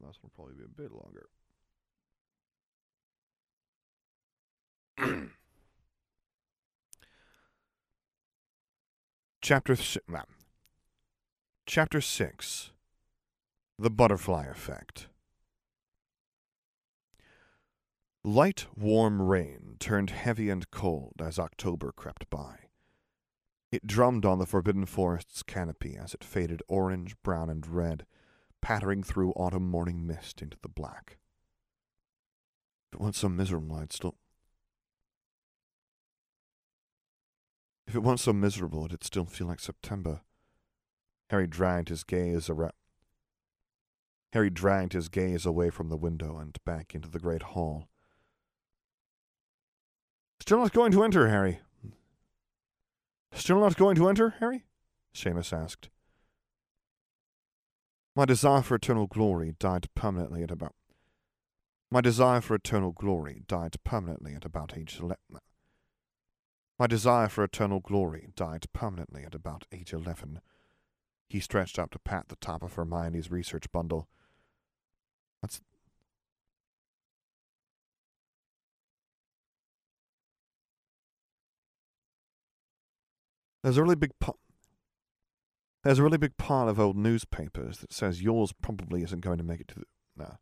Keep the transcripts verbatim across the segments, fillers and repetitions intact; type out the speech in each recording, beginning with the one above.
Last one will probably be a bit longer. Chapter th- Chapter six. The Butterfly Effect. Light, warm rain turned heavy and cold as October crept by. It drummed on the Forbidden Forest's canopy as it faded orange, brown, and red, pattering through autumn morning mist into the black. If it weren't so miserable, I'd still... If it weren't so miserable, it'd still feel like September. Harry dragged his gaze around... Harry dragged his gaze away from the window and back into the great hall. Still not going to enter, Harry. Still not going to enter, Harry? Seamus asked. My desire for eternal glory died permanently at about... My desire for eternal glory died permanently at about age eleven. My desire for eternal glory died permanently at about age eleven. He stretched out to pat the top of Hermione's research bundle. That's... There's a really big po- There's a really big pile of old newspapers that says yours probably isn't going to make it to the... No.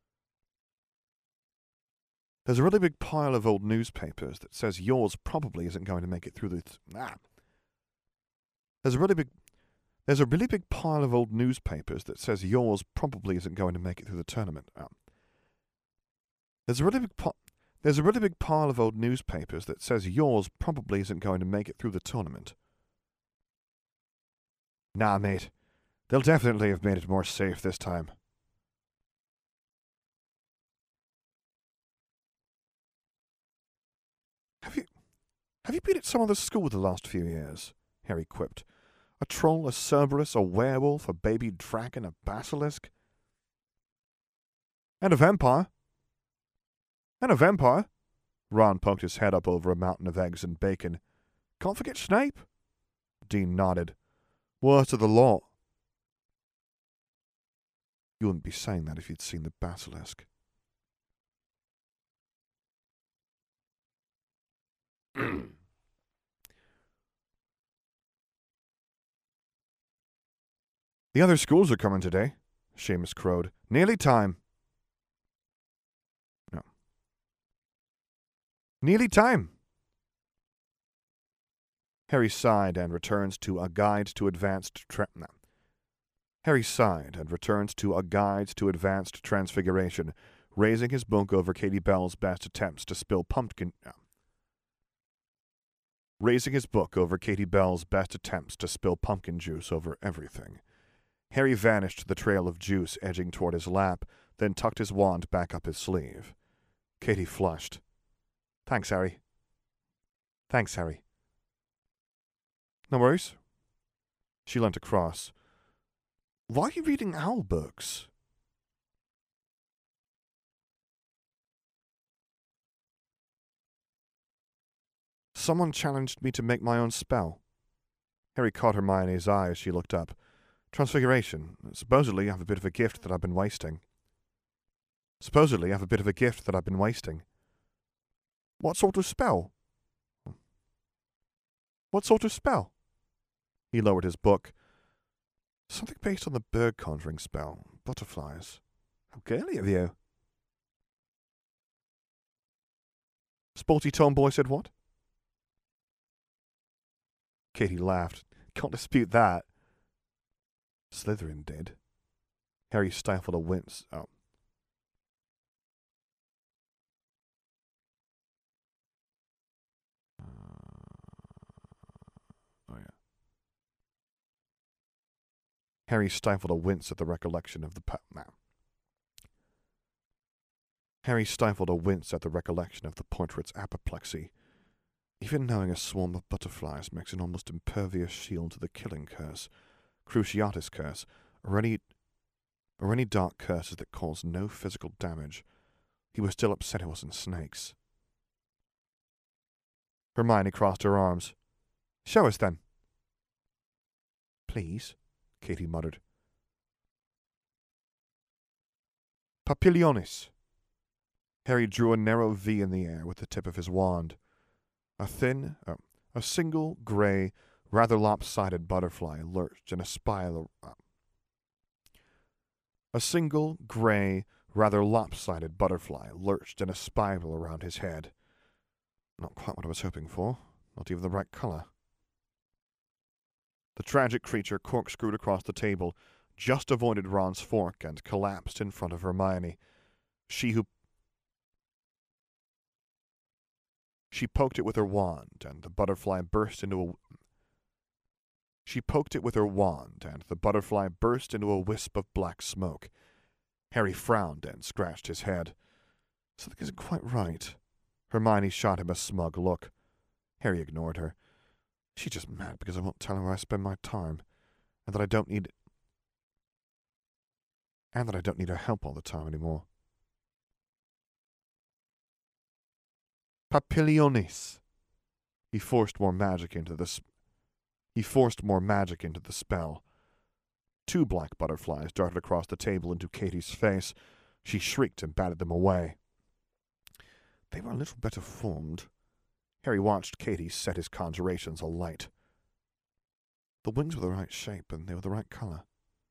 There's a really big pile of old newspapers that says yours probably isn't going to make it through the... Ah. There's a really big... There's a really big pile of old newspapers that says yours probably isn't going to make it through the tournament. Ah. There's a really big po- There's a really big pile of old newspapers that says yours probably isn't going to make it through the tournament. Nah, mate. They'll definitely have made it more safe this time. Have you... Have you been at some other school the last few years? Harry quipped. A troll, a Cerberus, a werewolf, a baby dragon, a basilisk. And a vampire. And a vampire. Ron poked his head up over a mountain of eggs and bacon. Can't forget Snape. Dean nodded. Worst of the lot. You wouldn't be saying that if you'd seen the basilisk. The other schools are coming today, Seamus crowed. Nearly time. No. Nearly time. Harry sighed and returns to a guide to advanced tra- no. Harry sighed and returns to a guide to advanced transfiguration, raising his book over Katie Bell's best attempts to spill pumpkin... No. Raising his book over Katie Bell's best attempts to spill pumpkin juice over everything. Harry vanished the trail of juice edging toward his lap, then tucked his wand back up his sleeve. Katie flushed. Thanks, Harry. Thanks, Harry. No worries. She leant across. Why are you reading owl books? Someone challenged me to make my own spell. Harry caught Hermione's eye as she looked up. Transfiguration. Supposedly I have a bit of a gift that I've been wasting. Supposedly I have a bit of a gift that I've been wasting. What sort of spell? What sort of spell? He lowered his book. Something based on the bird conjuring spell. Butterflies. How girly of you. Sporty tomboy said what? Katie laughed. Can't dispute that. Slytherin did. Harry stifled a wince. Oh. Oh, yeah. Harry stifled a wince at the recollection of the pa- nah. Harry stifled a wince at the recollection of the portrait's apoplexy. Even knowing a swarm of butterflies makes an almost impervious shield to the killing curse, Cruciatus curse, or any, or any dark curses that cause no physical damage. He was still upset it wasn't snakes. Hermione crossed her arms. Show us, then. Please, Katie muttered. Papilionis. Harry drew a narrow V in the air with the tip of his wand. A thin, uh, a single, grey, rather lopsided butterfly lurched in a spiral. Uh, a single, grey, rather lopsided butterfly lurched in a spiral around his head. Not quite what I was hoping for. Not even the right colour. The tragic creature corkscrewed across the table, just avoided Ron's fork, and collapsed in front of Hermione. She who She poked it with her wand, and the butterfly burst into a... She poked it with her wand, and the butterfly burst into a wisp of black smoke. Harry frowned and scratched his head. Something isn't quite right. Hermione shot him a smug look. Harry ignored her. She's just mad because I won't tell her where I spend my time, and that I don't need... and that I don't need her help all the time anymore. Papilionis. He forced more magic into the sp- He forced more magic into the spell. Two black butterflies darted across the table into Katie's face. She shrieked and batted them away. They were a little better formed. Harry watched Katie set his conjurations alight. The wings were the right shape, and they were the right colour.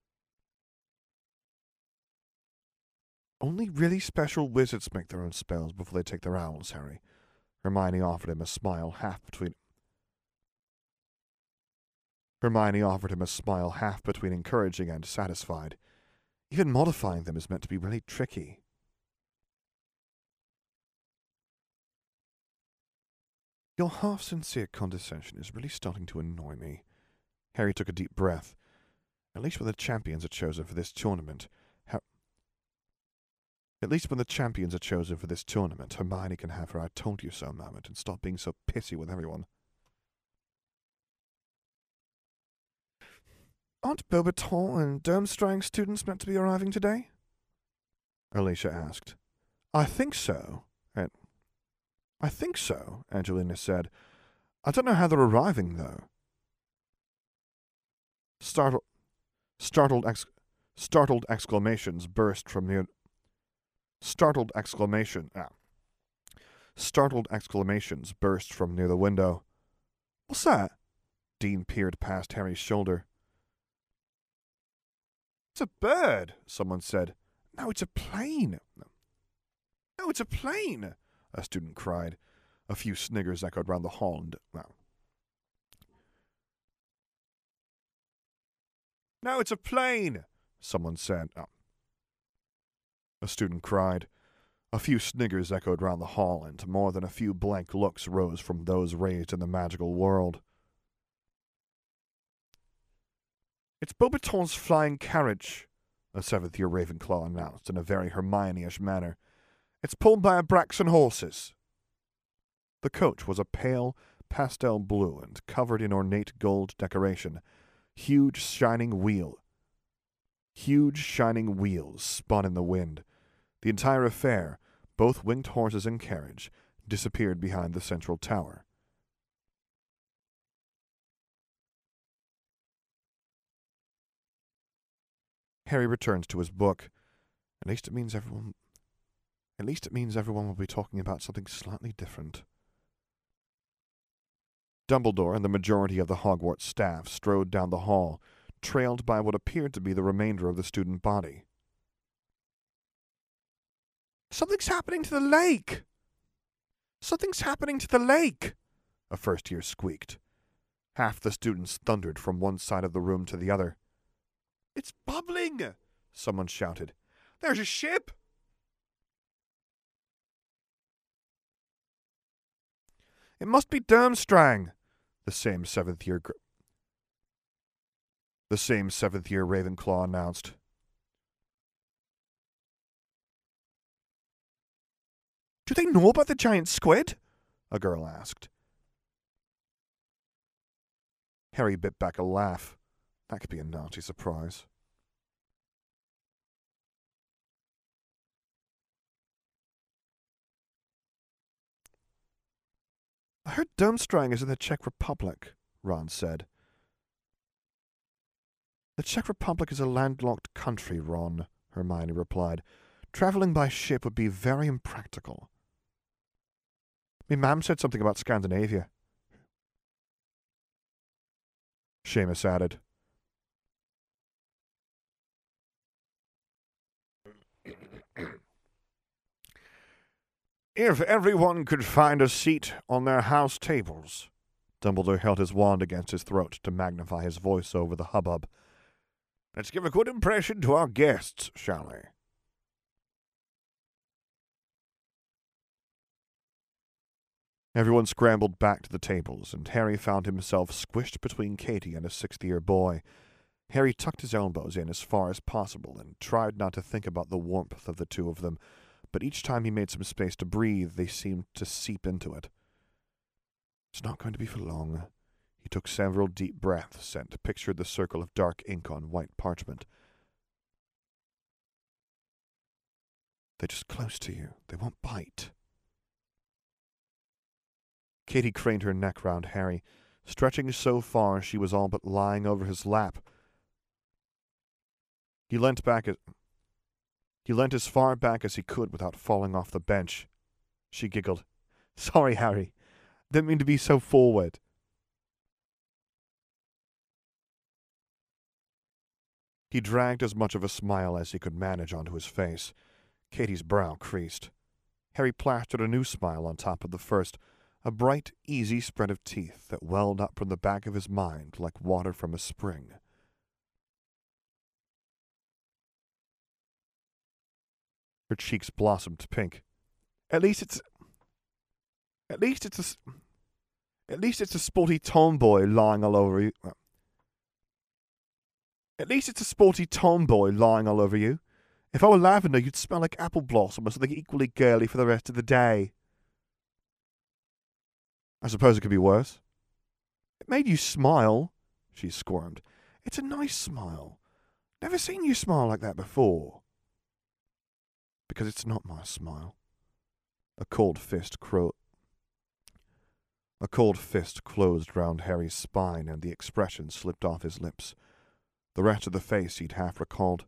Only really special wizards make their own spells before they take their owls, Harry. Hermione offered him a smile half between... Hermione offered him a smile half between encouraging and satisfied. Even modifying them is meant to be really tricky. Your half-sincere condescension is really starting to annoy me. Harry took a deep breath. At least when the champions are chosen for this tournament... Her- At least when the champions are chosen for this tournament, Hermione can have her I-told-you-so moment and stop being so pissy with everyone. Aren't Beauxbaton and Durmstrang students meant to be arriving today? Alicia asked. I think so. And I think so, Angelina said. I don't know how they're arriving, though. Startled, startled, ex- startled exclamations burst from near... Startled exclamation... Ah. Startled exclamations burst from near the window. What's that? Dean peered past Harry's shoulder. It's a bird, someone said. No, it's a plane. No, it's a plane, a student cried. A few sniggers echoed round the hall and... No, no it's a plane, someone said. Oh. A student cried. A few sniggers echoed round the hall, and more than a few blank looks rose from those raised in the magical world. It's Beauxbaton's flying carriage, a seventh-year Ravenclaw announced in a very Hermione-ish manner. It's pulled by Abraxan horses. The coach was a pale pastel blue and covered in ornate gold decoration. Huge shining wheel. Huge shining wheels spun in the wind. The entire affair, both winged horses and carriage, disappeared behind the central tower. Harry returned to his book. At least it means everyone... At least it means everyone will be talking about something slightly different. Dumbledore and the majority of the Hogwarts staff strode down the hall, trailed by what appeared to be the remainder of the student body. Something's happening to the lake! Something's happening to the lake! A first-year squeaked. Half the students thundered from one side of the room to the other. It's bubbling! Someone shouted. There's a ship! It must be Durmstrang, the same seventh-year gr- the same seventh-year Ravenclaw announced. Do they know about the giant squid? A girl asked. Harry bit back a laugh. That could be a naughty surprise. I heard Durmstrang is in the Czech Republic, Ron said. The Czech Republic is a landlocked country, Ron, Hermione replied. Traveling by ship would be very impractical. Me mum said something about Scandinavia, Seamus added. If everyone could find a seat on their house tables. Dumbledore held his wand against his throat to magnify his voice over the hubbub. Let's give a good impression to our guests, shall we? Everyone scrambled back to the tables, and Harry found himself squished between Katie and a sixth-year boy. Harry tucked his elbows in as far as possible and tried not to think about the warmth of the two of them, but each time he made some space to breathe, they seemed to seep into it. It's not going to be for long. He took several deep breaths and pictured the circle of dark ink on white parchment. They're just close to you. They won't bite. Katie craned her neck round Harry, stretching so far she was all but lying over his lap. He leant back as, he leant as far back as he could without falling off the bench. She giggled. Sorry, Harry. Didn't mean to be so forward. He dragged as much of a smile as he could manage onto his face. Katie's brow creased. Harry plastered a new smile on top of the first, a bright, easy spread of teeth that welled up from the back of his mind like water from a spring. Her cheeks blossomed pink. At least it's... At least it's a... At least it's a sporty tomboy lying all over you. At least it's a sporty tomboy lying all over you. If I were lavender, you'd smell like apple blossom or something equally girly for the rest of the day. I suppose it could be worse. It made you smile, she squirmed. It's a nice smile. Never seen you smile like that before. Because it's not my smile. A cold fist cro- A cold fist closed round Harry's spine, and the expression slipped off his lips. The rest of the face he'd half recalled.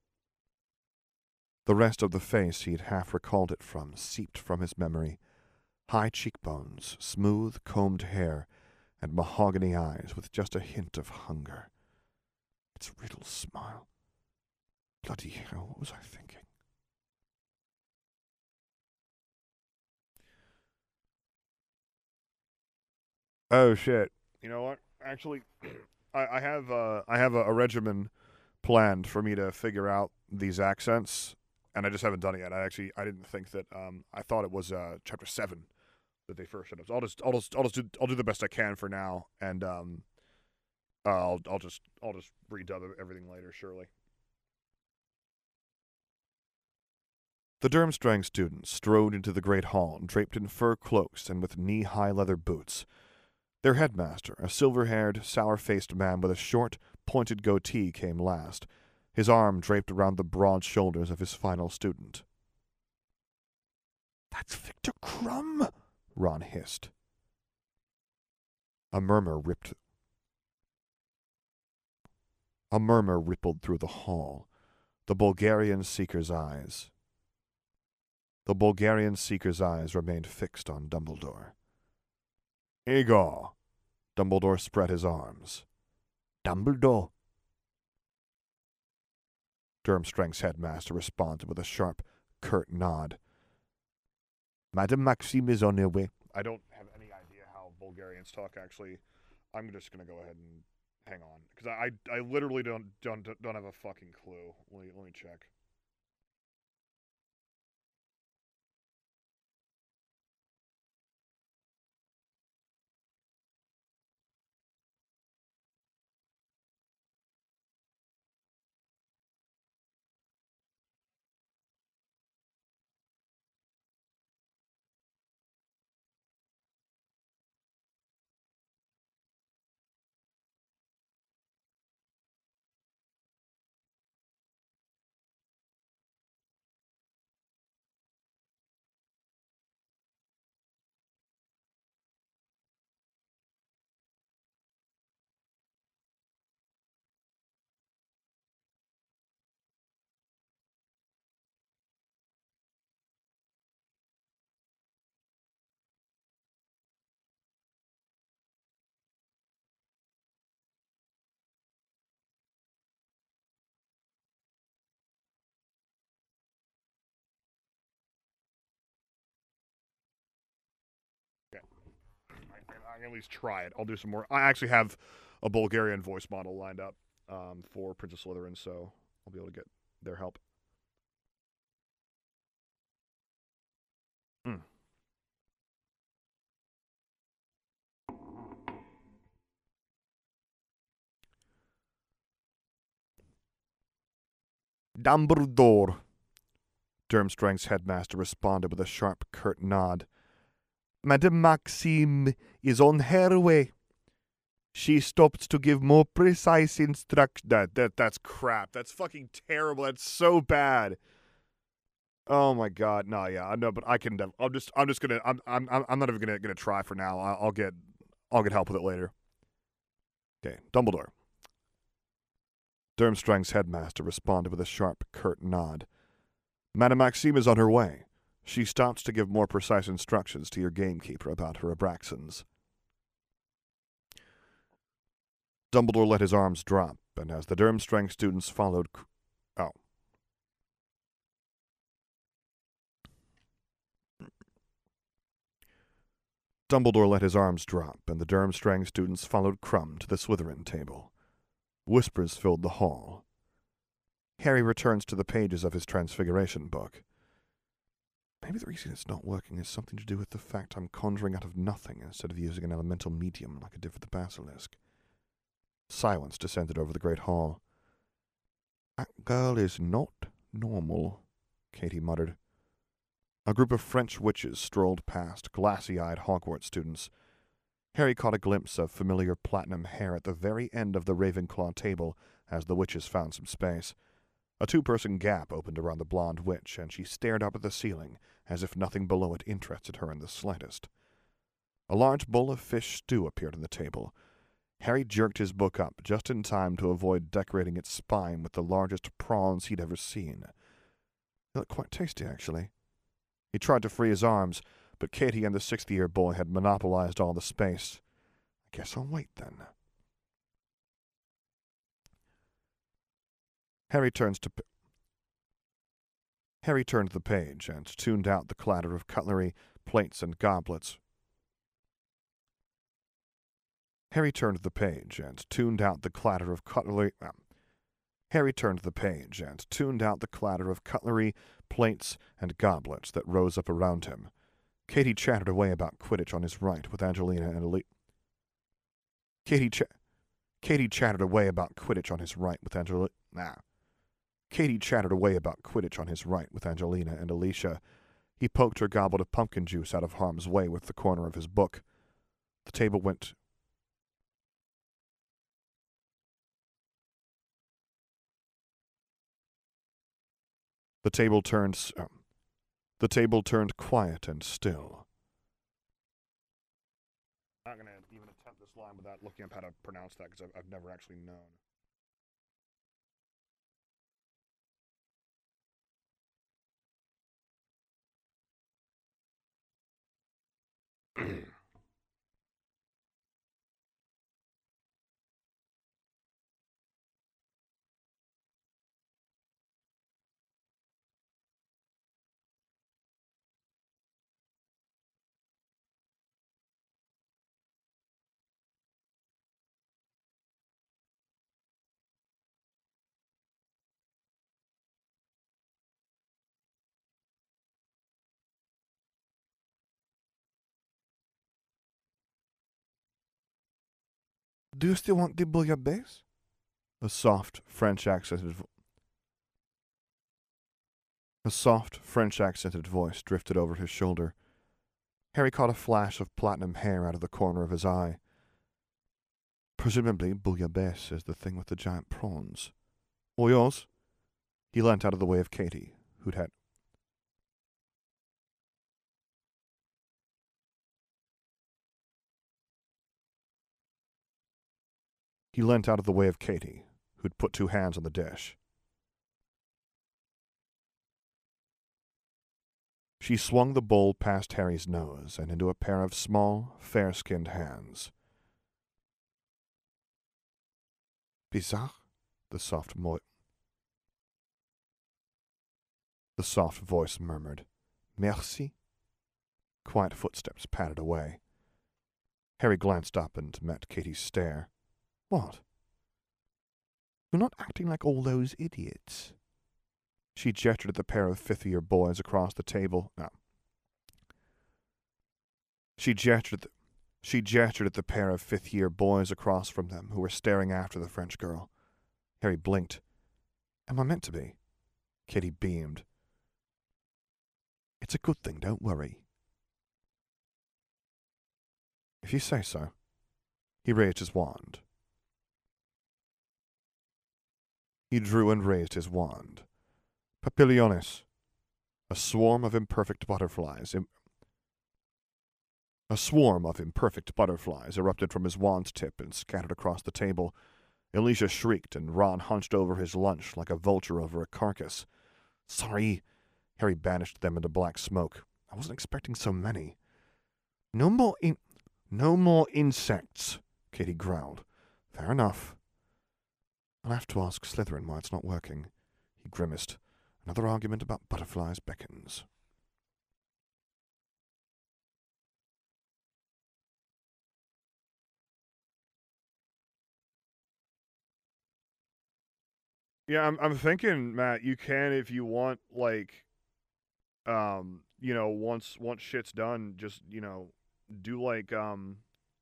The rest of the face he'd half recalled it from seeped from his memory. High cheekbones, smooth combed hair, and mahogany eyes with just a hint of hunger. It's Riddle's smile. Bloody hell, what was I thinking? Oh shit! You know what? Actually, I, I have uh, I have a, a regimen planned for me to figure out these accents, and I just haven't done it yet. I actually I didn't think that. Um, I thought it was uh, chapter seven that they first showed up. So I'll just I'll just I'll just do I'll do the best I can for now, and um, uh, I'll I'll just I'll just redub everything later, surely. The Durmstrang students strode into the great hall, draped in fur cloaks and with knee-high leather boots. Their headmaster, a silver-haired, sour-faced man with a short, pointed goatee, came last, his arm draped around the broad shoulders of his final student. That's Victor Krum, Ron hissed. A murmur ripped. A murmur rippled through the hall. The Bulgarian seeker's eyes. The Bulgarian seeker's eyes remained fixed on Dumbledore. Igor. Dumbledore spread his arms. Dumbledore. Durmstrang's headmaster responded with a sharp, curt nod. Madame Maxime is on her way. I don't have any idea how Bulgarians talk, actually. I'm just going to go ahead and hang on. Because I, I, I literally don't, don't, don't have a fucking clue. Let me, let me check. I can at least try it. I'll do some more. I actually have a Bulgarian voice model lined up um, for Princess Slytherin, so I'll be able to get their help. Mm. Dumbledore. Durmstrang's headmaster responded with a sharp, curt nod. Madame Maxime is on her way. She stopped to give more precise instructions. That, that, that's crap. That's fucking terrible. That's so bad. Oh my god. No, yeah, I know, but I can. I'm just. I'm just gonna. I'm. I'm. I'm not even gonna gonna try for now. I'll, I'll get. I'll get help with it later. Okay, Dumbledore. Durmstrang's headmaster responded with a sharp, curt nod. Madame Maxime is on her way. She stopped to give more precise instructions to your gamekeeper about her Abraxans. Dumbledore let his arms drop, and as the Durmstrang students followed... Oh. Dumbledore let his arms drop, and the Durmstrang students followed Krum to the Slytherin table. Whispers filled the hall. Harry returns to the pages of his Transfiguration book. Maybe the reason it's not working is something to do with the fact I'm conjuring out of nothing instead of using an elemental medium like I did with the basilisk. Silence descended over the great hall. That girl is not normal, Katie muttered. A group of French witches strolled past, glassy-eyed Hogwarts students. Harry caught a glimpse of familiar platinum hair at the very end of the Ravenclaw table as the witches found some space. A two-person gap opened around the blonde witch, and she stared up at the ceiling as if nothing below it interested her in the slightest. A large bowl of fish stew appeared on the table. Harry jerked his book up just in time to avoid decorating its spine with the largest prawns he'd ever seen. They looked quite tasty, actually. He tried to free his arms, but Katie and the sixth-year boy had monopolized all the space. I guess I'll wait, then. Harry turns to... Harry turned the page and tuned out the clatter of cutlery, plates, and goblets. Harry turned the page and tuned out the clatter of cutlery... Uh, Harry turned the page and tuned out the clatter of cutlery, plates, and goblets that rose up around him. Katie chattered away about Quidditch on his right with Angelina and Alicia. Katie, ch Katie chattered away about Quidditch on his right with Angelina... Nah. Katie chattered away about Quidditch on his right with Angelina and Alicia. He poked her goblet of pumpkin juice out of harm's way with the corner of his book. The table went... The table turned... Uh, the table turned quiet and still. I'm not going to even attempt this line without looking up how to pronounce that, because I've, I've never actually known. Do you still want the bouillabaisse? A soft French accented vo A soft French accented voice drifted over his shoulder. Harry caught a flash of platinum hair out of the corner of his eye. Presumably, bouillabaisse is the thing with the giant prawns. Or yours? He leant out of the way of Katie, who'd had... He leant out of the way of Katie, who'd put two hands on the dish. She swung the bowl past Harry's nose and into a pair of small, fair-skinned hands. Bizarre, the soft mo- The soft voice murmured. Merci. Quiet footsteps padded away. Harry glanced up and met Katie's stare. What? You're not acting like all those idiots. She gestured at the pair of fifth-year boys across the table. No. She gestured at the, she gestured at the pair of fifth-year boys across from them who were staring after the French girl. Harry blinked. Am I meant to be? Katie beamed. It's a good thing, don't worry. If you say so. He raised his wand. He drew and raised his wand. Papiliones. A swarm of imperfect butterflies. Im- a swarm of imperfect butterflies erupted from his wand's tip and scattered across the table. Alicia shrieked, and Ron hunched over his lunch like a vulture over a carcass. Sorry. Harry banished them into black smoke. I wasn't expecting so many. No more in... No more insects, Katie growled. Fair enough. I'll have to ask Slytherin why it's not working. He grimaced. Another argument about butterflies beckons. Yeah, I'm I'm thinking, Matt, you can if you want, like, um, you know, once once shit's done, just, you know, do like um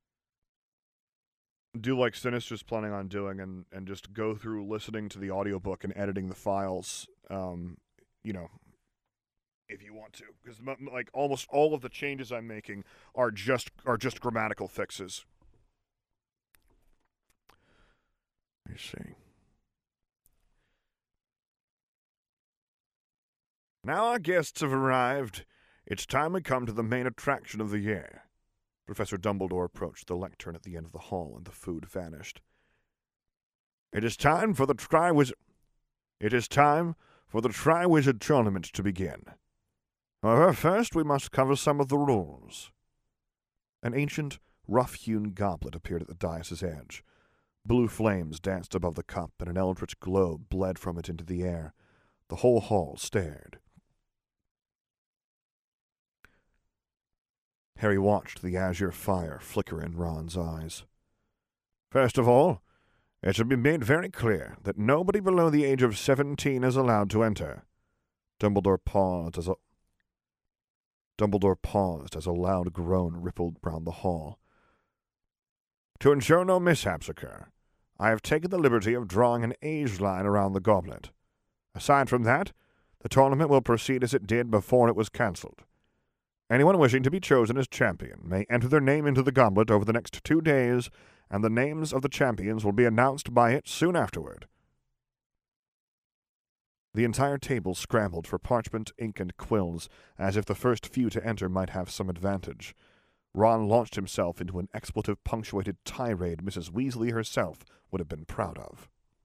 do like Sinister's planning on doing and, and just go through listening to the audiobook and editing the files, um, you know, if you want to. Because, like, almost all of the changes I'm making are just are just grammatical fixes. Let me see. Now our guests have arrived. It's time we come to the main attraction of the year. Professor Dumbledore approached the lectern at the end of the hall, and the food vanished. It is time for the Triwizard... It is time for the Triwizard Tournament to begin. However, first we must cover some of the rules. An ancient, rough-hewn goblet appeared at the dais' edge. Blue flames danced above the cup, and an eldritch glow bled from it into the air. The whole hall stared. Harry watched the azure fire flicker in Ron's eyes. First of all, it should be made very clear that nobody below the age of seventeen is allowed to enter. Dumbledore paused as a Dumbledore paused as a loud groan rippled round the hall. To ensure no mishaps occur, I have taken the liberty of drawing an age line around the goblet. Aside from that, the tournament will proceed as it did before it was cancelled. Anyone wishing to be chosen as champion may enter their name into the goblet over the next two days, and the names of the champions will be announced by it soon afterward. The entire table scrambled for parchment, ink, and quills, as if the first few to enter might have some advantage. Ron launched himself into an expletive-punctuated tirade Missus Weasley herself would have been proud of.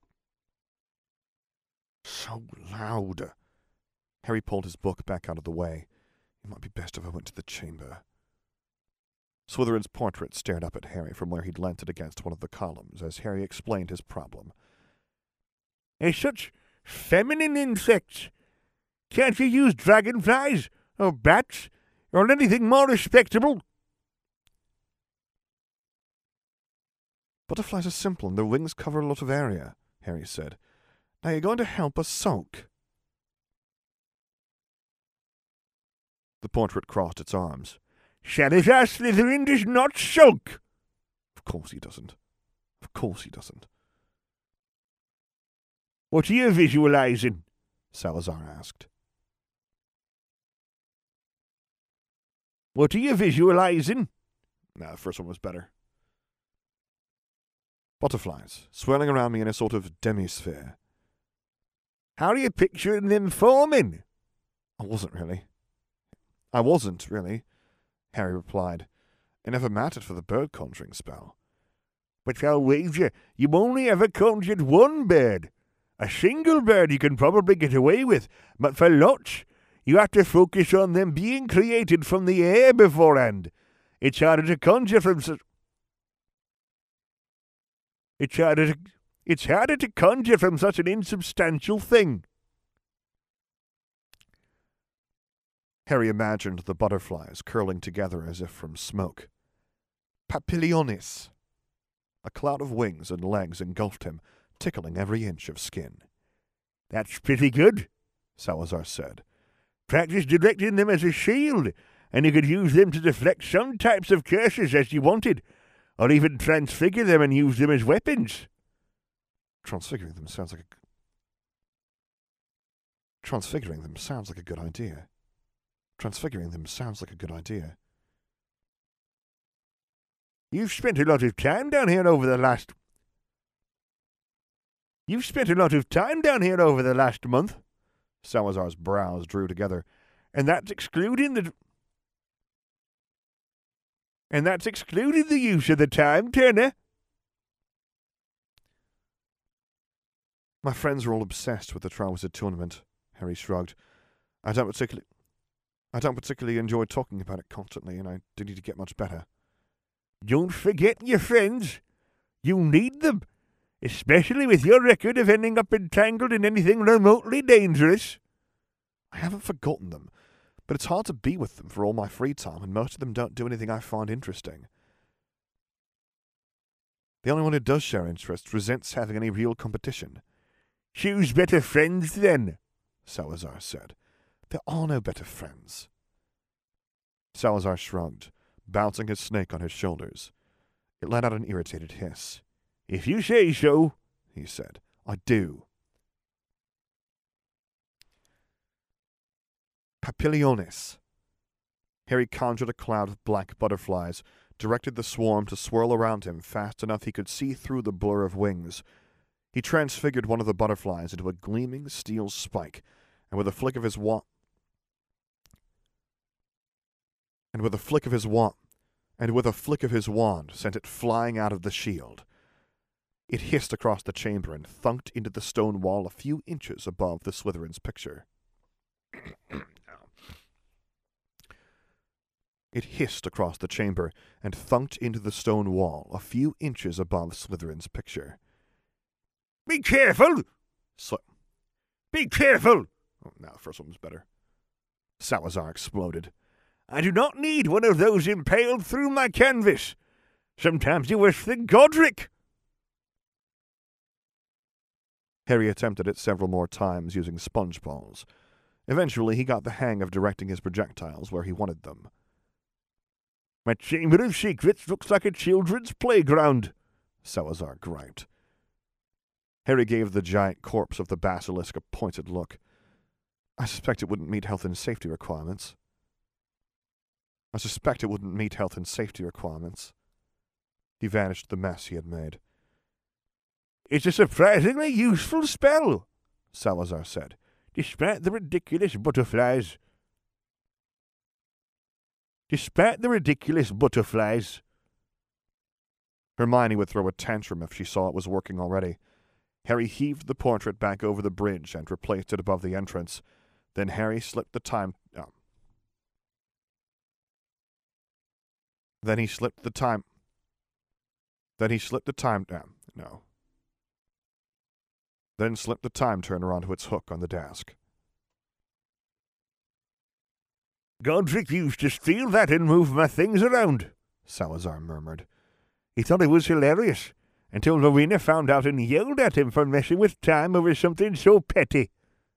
So loud. Harry pulled his book back out of the way. It might be best if I went to the chamber. Slytherin's portrait stared up at Harry from where he'd leant it against one of the columns as Harry explained his problem. They're such feminine insects. Can't you use dragonflies, or bats, or anything more respectable? Butterflies are simple, and their wings cover a lot of area, Harry said. Now you're going to help us sulk. The portrait crossed its arms. Salazar Slytherin does not sulk. Of course he doesn't. Of course he doesn't. What are you visualizing? Salazar asked. What are you visualizing? Nah, the first one was better. Butterflies, swirling around me in a sort of demisphere. How are you picturing them forming? I wasn't really. I wasn't, really, Harry replied. It never mattered for the bird-conjuring spell. But I'll wager you only ever conjured one bird. A single bird you can probably get away with, but for lots, you have to focus on them being created from the air beforehand. It's harder to conjure from such... It's harder to... It's harder to conjure from such an insubstantial thing. Harry imagined the butterflies curling together as if from smoke. Papilionis. A cloud of wings and legs engulfed him, tickling every inch of skin. That's pretty good, Salazar said. Practice directing them as a shield, and you could use them to deflect some types of curses as you wanted, or even transfigure them and use them as weapons. Transfiguring them sounds like a... Transfiguring them sounds like a good idea. Transfiguring them sounds like a good idea. You've spent a lot of time down here over the last... You've spent a lot of time down here over the last month. Salazar's brows drew together. And that's excluding the... And that's excluding the use of the time, Turner. My friends are all obsessed with the Triwizard Tournament, Harry shrugged. I don't particularly... I don't particularly enjoy talking about it constantly, and I do need to get much better. Don't forget your friends. You need them, especially with your record of ending up entangled in anything remotely dangerous. I haven't forgotten them, but it's hard to be with them for all my free time, and most of them don't do anything I find interesting. The only one who does share interests resents having any real competition. Choose better friends, then, Salazar said. There are no better friends. Salazar shrugged, bouncing his snake on his shoulders. It let out an irritated hiss. If you say so, he said. I do. Papilionis. Harry conjured a cloud of black butterflies, directed the swarm to swirl around him fast enough he could see through the blur of wings. He transfigured one of the butterflies into a gleaming steel spike, and with a flick of his wand, and with a flick of his wand, and with a flick of his wand, sent it flying out of the shield. It hissed across the chamber and thunked into the stone wall a few inches above the Slytherin's picture. It hissed across the chamber and thunked into the stone wall a few inches above Slytherin's picture. Be careful! Sl- Be careful! Oh, now the first one was better. Salazar exploded. I do not need one of those impaled through my canvas. Sometimes you're worse than Godric. Harry attempted it several more times using sponge balls. Eventually, he got the hang of directing his projectiles where he wanted them. My Chamber of Secrets looks like a children's playground, Salazar griped. Harry gave the giant corpse of the basilisk a pointed look. I suspect it wouldn't meet health and safety requirements. I suspect it wouldn't meet health and safety requirements. He vanished the mess he had made. It's a surprisingly useful spell, Salazar said, despite the ridiculous butterflies. Despite the ridiculous butterflies. Hermione would throw a tantrum if she saw it was working already. Harry heaved the portrait back over the bridge and replaced it above the entrance. Then Harry slipped the time... Oh. Then he slipped the time... Then he slipped the time... down. No. Then slipped the time turner onto its hook on the desk. Godric used to steal that and move my things around, Salazar murmured. He thought it was hilarious, until Rowena found out and yelled at him for messing with time over something so petty.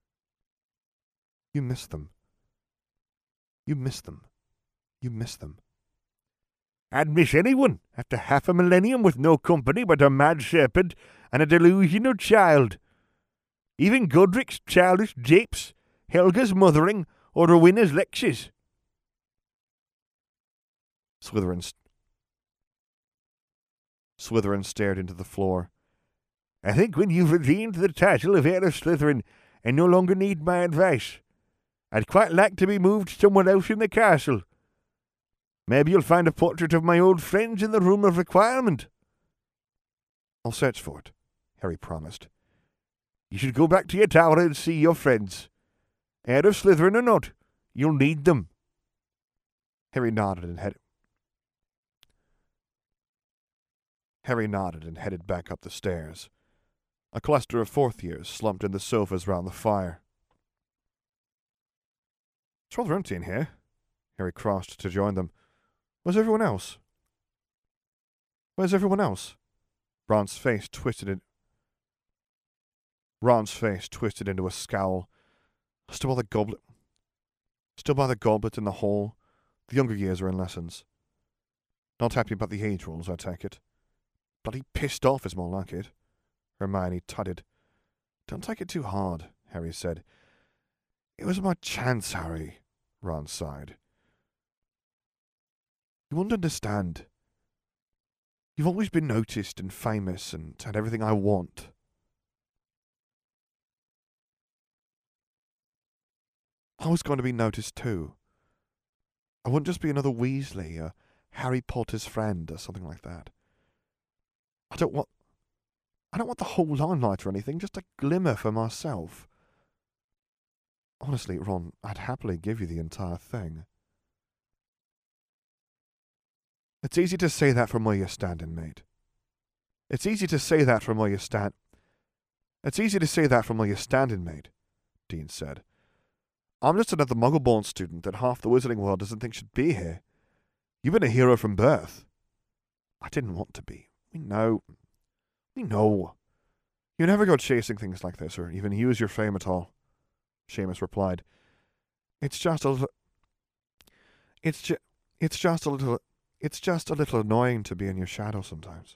You miss them. You miss them. You miss them. I'd miss anyone after half a millennium with no company but a mad serpent and a delusional child. Even Godric's childish japes, Helga's mothering, or Rowena's lectures. Slytherin, st- Slytherin stared into the floor. I think when you've redeemed the title of Heir of Slytherin and no longer need my advice, I'd quite like to be moved somewhere else in the castle. Maybe you'll find a portrait of my old friends in the Room of Requirement. I'll search for it, Harry promised. You should go back to your tower and see your friends. Heir of Slytherin or not, you'll need them. Harry nodded and headed... Harry nodded and headed back up the stairs. A cluster of fourth years slumped in the sofas round the fire. It's rather empty in here. Harry crossed to join them. Where's everyone else? Where's everyone else? Ron's face twisted in... Ron's face twisted into a scowl. Still by the goblet... Still by the goblet in the hall. The younger years are in lessons. Not happy about the age rules, I take it. Bloody pissed off is more like it. Hermione tutted. Don't take it too hard, Harry said. It was my chance, Harry, Ron sighed. You won't understand. You've always been noticed and famous and had everything I want. I was going to be noticed too. I wouldn't just be another Weasley or Harry Potter's friend or something like that. I don't want... I don't want the whole limelight or anything, just a glimmer for myself. Honestly, Ron, I'd happily give you the entire thing. It's easy to say that from where you're standing, mate. It's easy to say that from where you stand... It's easy to say that from where you're standing, mate, Dean said. I'm just another Muggle-born student that half the wizarding world doesn't think should be here. You've been a hero from birth. I didn't want to be. We know. We know. You never go chasing things like this, or even use your fame at all, Seamus replied. It's just a little... It's just... It's just a little... It's just a little annoying to be in your shadow sometimes.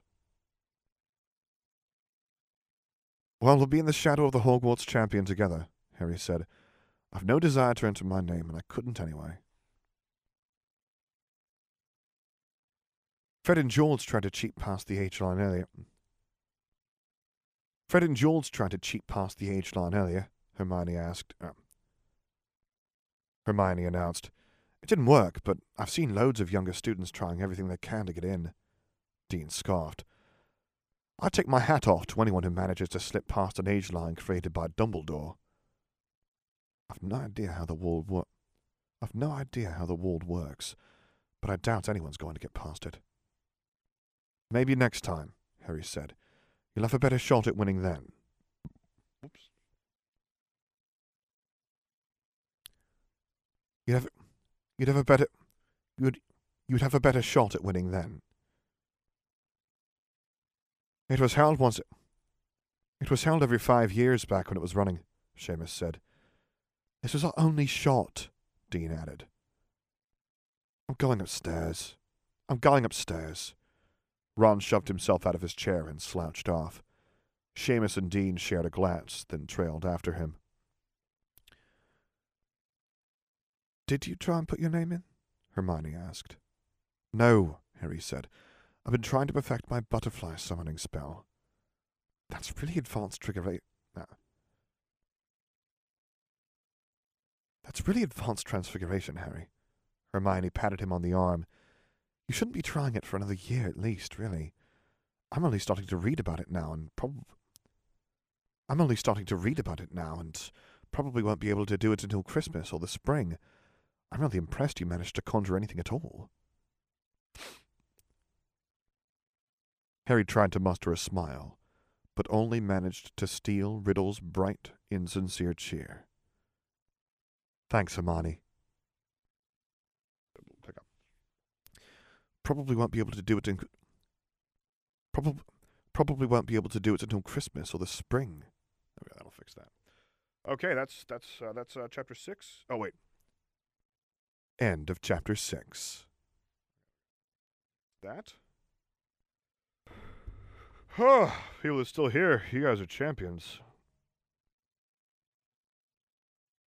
Well, we'll be in the shadow of the Hogwarts champion together, Harry said. I've no desire to enter my name, and I couldn't anyway. Fred and George tried to cheat past the age line earlier. Fred and George tried to cheat past the age line earlier, Hermione asked. Uh, Hermione announced. It didn't work, but I've seen loads of younger students trying everything they can to get in. Dean scoffed. I take my hat off to anyone who manages to slip past an age line created by Dumbledore. I've no idea how the wall wo- I've no idea how the wall works, but I doubt anyone's going to get past it. Maybe next time, Harry said. You'll have a better shot at winning then. Oops. You'd have, you'd have a better, you'd, you'd have a better shot at winning then. It was held once. It was held every five years back when it was running, Seamus said. This was our only shot, Dean added. I'm going upstairs. I'm going upstairs. Ron shoved himself out of his chair and slouched off. Seamus and Dean shared a glance, then trailed after him. Did you try and put your name in? Hermione asked. No, Harry said. I've been trying to perfect my butterfly summoning spell. That's really advanced trigger... No. That's really advanced transfiguration, Harry. Hermione patted him on the arm. You shouldn't be trying it for another year at least, really. I'm only starting to read about it now and probably... I'm only starting to read about it now and probably won't be able to do it until Christmas or the spring. I'm really impressed you managed to conjure anything at all. Harry tried to muster a smile, but only managed to steal Riddle's bright, insincere cheer. Thanks, Hermione. Probably won't be able to do it in... Probably, probably won't be able to do it until Christmas or the spring. Okay, that'll fix that. Okay, that's that's uh, that's uh, chapter six. Oh wait. End of chapter six. That. Oh, people are still here. You guys are champions.